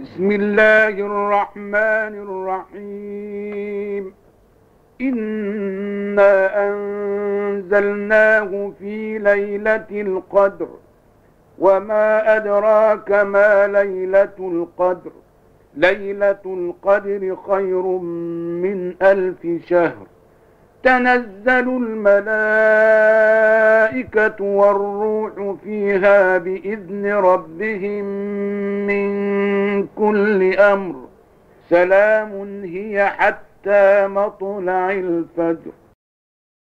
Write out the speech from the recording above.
بسم الله الرحمن الرحيم. إنا أنزلناه في ليلة القدر وما أدراك ما ليلة القدر. ليلة القدر خير من 1000 شهر. تنزل الملائكة والروح فيها بإذن ربهم من كل أمر. سلام هي حتى مطلع الفجر.